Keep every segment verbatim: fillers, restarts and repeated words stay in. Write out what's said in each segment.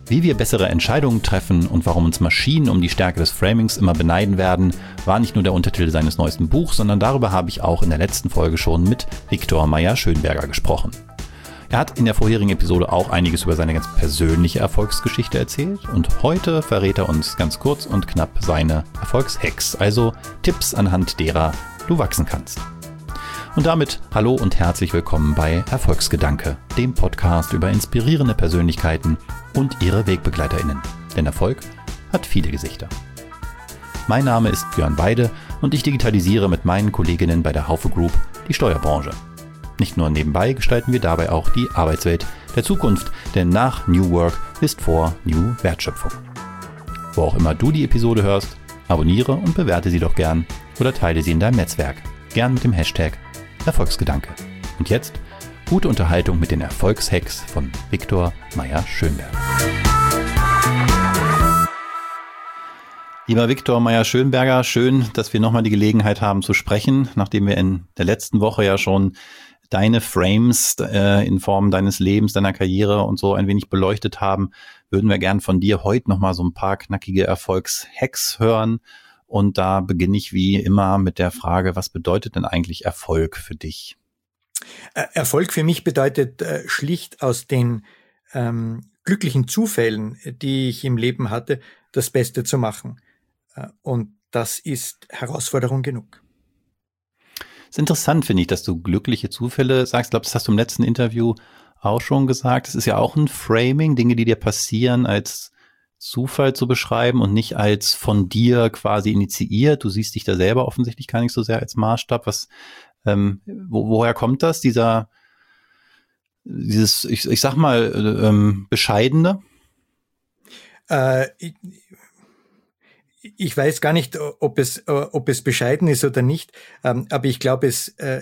Wie wir bessere Entscheidungen treffen und warum uns Maschinen um die Stärke des Framings immer beneiden werden, war nicht nur der Untertitel seines neuesten Buchs, sondern darüber habe ich auch in der letzten Folge schon mit Viktor Meyer-Schönberger gesprochen. Er hat in der vorherigen Episode auch einiges über seine ganz persönliche Erfolgsgeschichte erzählt und heute verrät er uns ganz kurz und knapp seine Erfolgshacks, also Tipps, anhand derer du wachsen kannst. Und damit hallo und herzlich willkommen bei Erfolgsgedanke, dem Podcast über inspirierende Persönlichkeiten und ihre WegbegleiterInnen. Denn Erfolg hat viele Gesichter. Mein Name ist Björn Weide und ich digitalisiere mit meinen Kolleginnen bei der Haufe Group die Steuerbranche. Nicht nur nebenbei gestalten wir dabei auch die Arbeitswelt der Zukunft, denn nach New Work ist vor New Wertschöpfung. Wo auch immer du die Episode hörst, abonniere und bewerte sie doch gern oder teile sie in deinem Netzwerk, gern mit dem Hashtag Erfolgsgedanke. Und jetzt gute Unterhaltung mit den Erfolgshacks von Viktor Meyer-Schönberger. Lieber Viktor Meyer-Schönberger, schön, dass wir nochmal die Gelegenheit haben zu sprechen, nachdem wir in der letzten Woche ja schon deine Frames äh, in Form deines Lebens, deiner Karriere und so ein wenig beleuchtet haben, würden wir gern von dir heute nochmal so ein paar knackige Erfolgshacks hören. Und da beginne ich wie immer mit der Frage, was bedeutet denn eigentlich Erfolg für dich? Erfolg für mich bedeutet äh, schlicht aus den ähm, glücklichen Zufällen, die ich im Leben hatte, das Beste zu machen. Äh, und das ist Herausforderung genug. Es ist interessant, finde ich, dass du glückliche Zufälle sagst. Ich glaube, das hast du im letzten Interview auch schon gesagt. Es ist ja auch ein Framing, Dinge, die dir passieren, als Zufall zu beschreiben und nicht als von dir quasi initiiert. Du siehst dich da selber offensichtlich gar nicht so sehr als Maßstab. Was, ähm, wo, woher kommt das, dieser, dieses, ich, ich sag mal, ähm, Bescheidene? Äh, ich, ich weiß gar nicht, ob es, ob es bescheiden ist oder nicht, ähm, aber ich glaube, es, äh,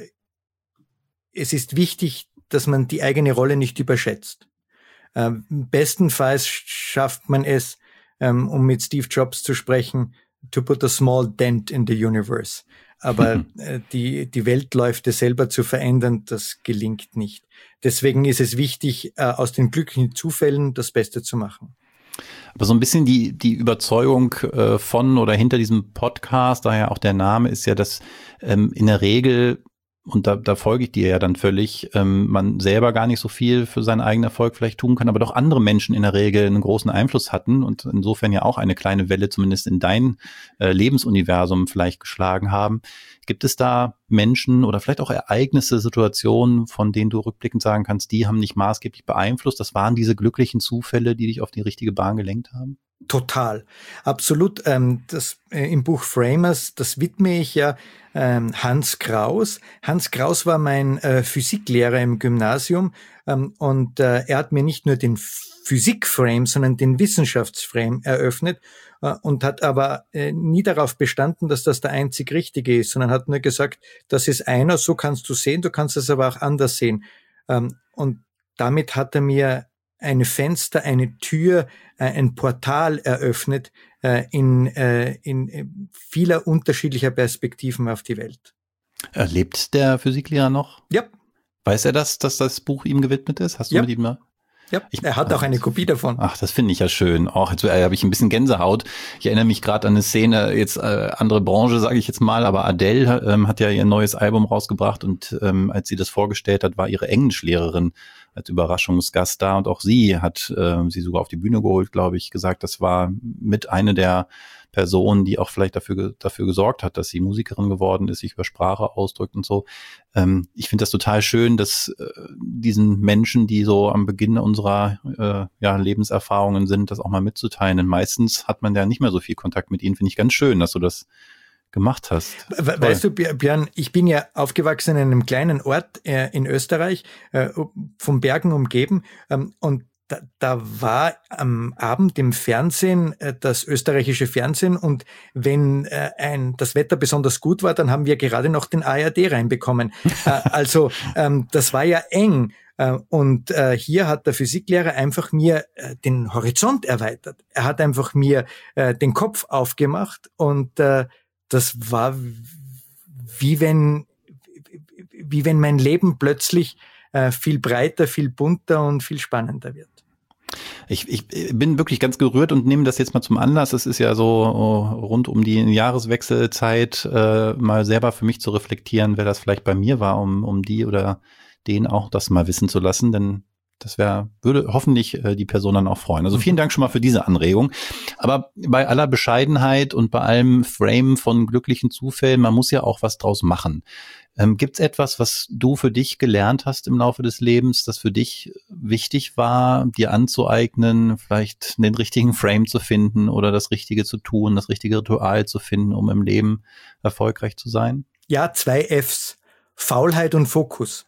es ist wichtig, dass man die eigene Rolle nicht überschätzt. Ähm, bestenfalls schafft man es, ähm, um mit Steve Jobs zu sprechen, to put a small dent in the universe. Aber äh, die, die Weltläufe selber zu verändern, das gelingt nicht. Deswegen ist es wichtig, äh, aus den glücklichen Zufällen das Beste zu machen. Aber so ein bisschen die, die Überzeugung äh, von oder hinter diesem Podcast, daher auch der Name, ist ja, dass ähm, in der Regel, und da, da folge ich dir ja dann völlig, ähm, man selber gar nicht so viel für seinen eigenen Erfolg vielleicht tun kann, aber doch andere Menschen in der Regel einen großen Einfluss hatten und insofern ja auch eine kleine Welle zumindest in dein äh, Lebensuniversum vielleicht geschlagen haben. Gibt es da Menschen oder vielleicht auch Ereignisse, Situationen, von denen du rückblickend sagen kannst, die haben dich maßgeblich beeinflusst? Das waren diese glücklichen Zufälle, die dich auf die richtige Bahn gelenkt haben? Total, absolut. Ähm, das äh, im Buch Framers, das widme ich ja ähm, Hans Kraus. Hans Kraus war mein äh, Physiklehrer im Gymnasium ähm, und äh, er hat mir nicht nur den Physikframe, sondern den Wissenschaftsframe eröffnet äh, und hat aber äh, nie darauf bestanden, dass das der einzig Richtige ist, sondern hat nur gesagt, das ist einer, so kannst du sehen, du kannst es aber auch anders sehen. Ähm, und damit hat er mir ein Fenster, eine Tür, äh, ein Portal eröffnet äh, in, äh, in vieler unterschiedlicher Perspektiven auf die Welt. Lebt der Physiklehrer noch? Ja. Weiß er das, dass das Buch ihm gewidmet ist? Hast du ja. mit ihm mal? Ja, ich, er hat auch eine Kopie davon. Ach, das finde ich ja schön. Auch jetzt äh, habe ich ein bisschen Gänsehaut. Ich erinnere mich gerade an eine Szene, jetzt äh, andere Branche, sage ich jetzt mal, aber Adele ähm, hat ja ihr neues Album rausgebracht und ähm, als sie das vorgestellt hat, war ihre Englischlehrerin als Überraschungsgast da und auch sie hat äh, sie sogar auf die Bühne geholt, glaube ich, gesagt, das war mit eine der Personen, die auch vielleicht dafür dafür gesorgt hat, dass sie Musikerin geworden ist, sich über Sprache ausdrückt und so. Ähm, ich finde das total schön, dass äh, diesen Menschen, die so am Beginn unserer äh, ja, Lebenserfahrungen sind, das auch mal mitzuteilen. Denn meistens hat man ja nicht mehr so viel Kontakt mit ihnen. Finde ich ganz schön, dass du das gemacht hast. We- weißt du, Björn, ich bin ja aufgewachsen in einem kleinen Ort äh, in Österreich, äh, von Bergen umgeben, ähm, und Da, da war am Abend im Fernsehen äh, das österreichische Fernsehen und wenn äh, ein das Wetter besonders gut war, dann haben wir gerade noch den A R D reinbekommen. äh, also ähm, das war ja eng. Äh, und äh, hier hat der Physiklehrer einfach mir äh, den Horizont erweitert. Er hat einfach mir äh, den Kopf aufgemacht und äh, das war wie wenn wie wenn mein Leben plötzlich äh, viel breiter, viel bunter und viel spannender wird. Ich, ich bin wirklich ganz gerührt und nehme das jetzt mal zum Anlass. Es ist ja so rund um die Jahreswechselzeit, äh, mal selber für mich zu reflektieren, wer das vielleicht bei mir war, um, um die oder den auch das mal wissen zu lassen, denn das wäre, würde hoffentlich äh, die Person dann auch freuen. Also vielen Dank schon mal für diese Anregung. Aber bei aller Bescheidenheit und bei allem Frame von glücklichen Zufällen, man muss ja auch was draus machen. Ähm, gibt's etwas, was du für dich gelernt hast im Laufe des Lebens, das für dich wichtig war, dir anzueignen, vielleicht den richtigen Frame zu finden oder das Richtige zu tun, das richtige Ritual zu finden, um im Leben erfolgreich zu sein? Ja, zwei Fs. Faulheit und Fokus.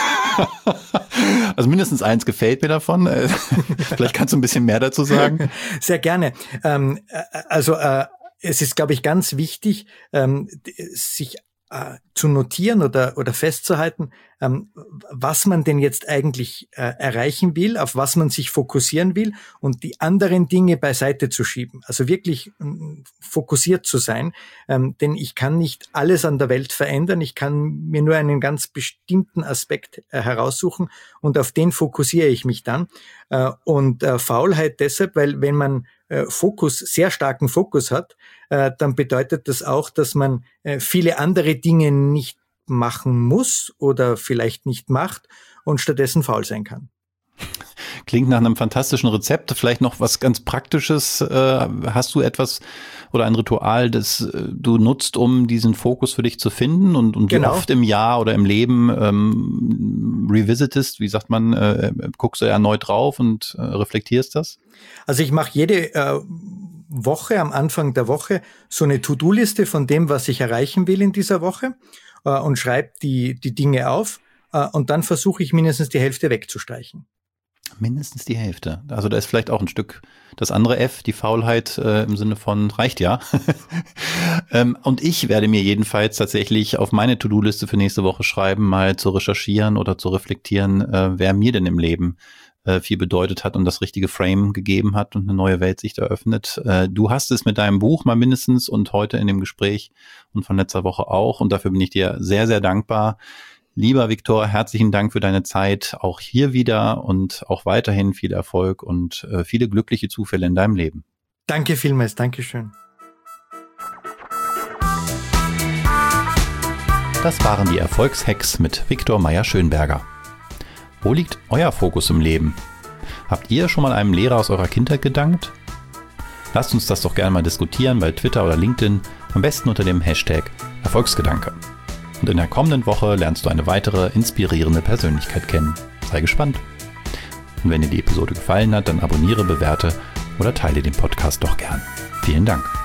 Also mindestens eins gefällt mir davon. Vielleicht kannst du ein bisschen mehr dazu sagen. Sehr gerne. Ähm, also äh, es ist, glaube ich, ganz wichtig, ähm, sich äh, zu notieren oder oder festzuhalten, ähm, was man denn jetzt eigentlich äh, erreichen will, auf was man sich fokussieren will und die anderen Dinge beiseite zu schieben. Also wirklich ähm, fokussiert zu sein, ähm, denn ich kann nicht alles an der Welt verändern. Ich kann mir nur einen ganz bestimmten Aspekt äh, heraussuchen und auf den fokussiere ich mich dann. Äh, und äh, Faulheit deshalb, weil wenn man äh, Fokus, sehr starken Fokus hat, äh, dann bedeutet das auch, dass man äh, viele andere Dinge nicht machen muss oder vielleicht nicht macht und stattdessen faul sein kann. Klingt nach einem fantastischen Rezept. Vielleicht noch was ganz Praktisches. Äh, hast du etwas oder ein Ritual, das äh, du nutzt, um diesen Fokus für dich zu finden und, und Genau. wie oft im Jahr oder im Leben ähm, revisitest, wie sagt man, äh, guckst du erneut drauf und äh, reflektierst das? Also ich mache jede äh, Woche, am Anfang der Woche, so eine To-Do-Liste von dem, was ich erreichen will in dieser Woche äh, und schreibe die, die Dinge auf äh, und dann versuche ich mindestens die Hälfte wegzustreichen. Mindestens die Hälfte. Also da ist vielleicht auch ein Stück das andere F, die Faulheit äh, im Sinne von reicht ja. ähm, und ich werde mir jedenfalls tatsächlich auf meine To-Do-Liste für nächste Woche schreiben, mal zu recherchieren oder zu reflektieren, äh, wer mir denn im Leben äh, viel bedeutet hat und das richtige Frame gegeben hat und eine neue Weltsicht eröffnet. Äh, du hast es mit deinem Buch mal mindestens und heute in dem Gespräch und von letzter Woche auch und dafür bin ich dir sehr, sehr dankbar. Lieber Viktor, herzlichen Dank für deine Zeit, auch hier wieder und auch weiterhin viel Erfolg und äh, viele glückliche Zufälle in deinem Leben. Danke vielmals, Dankeschön. Das waren die Erfolgshacks mit Viktor Meyer-Schönberger. Wo liegt euer Fokus im Leben? Habt ihr schon mal einem Lehrer aus eurer Kindheit gedankt? Lasst uns das doch gerne mal diskutieren bei Twitter oder LinkedIn, am besten unter dem Hashtag Erfolgsgedanke. Und in der kommenden Woche lernst du eine weitere inspirierende Persönlichkeit kennen. Sei gespannt. Und wenn dir die Episode gefallen hat, dann abonniere, bewerte oder teile den Podcast doch gern. Vielen Dank.